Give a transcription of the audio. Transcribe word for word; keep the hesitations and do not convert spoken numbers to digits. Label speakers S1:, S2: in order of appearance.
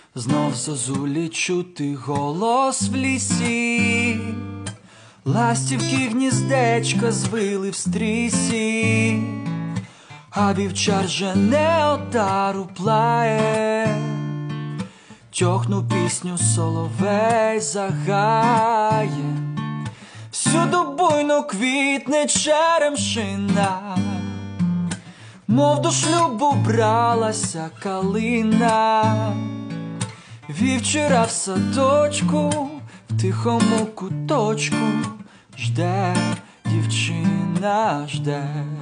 S1: Знов зозулі чути голос в лісі, ластівки гніздечка звили в стрісі, а вівчар жене отару плає, тьохну пісню соловей загає. Всюду буйно квітне черемшина, мов до шлюбу бралася калина. Вівчора в садочку, в тихому куточку, жде, дівчина жде.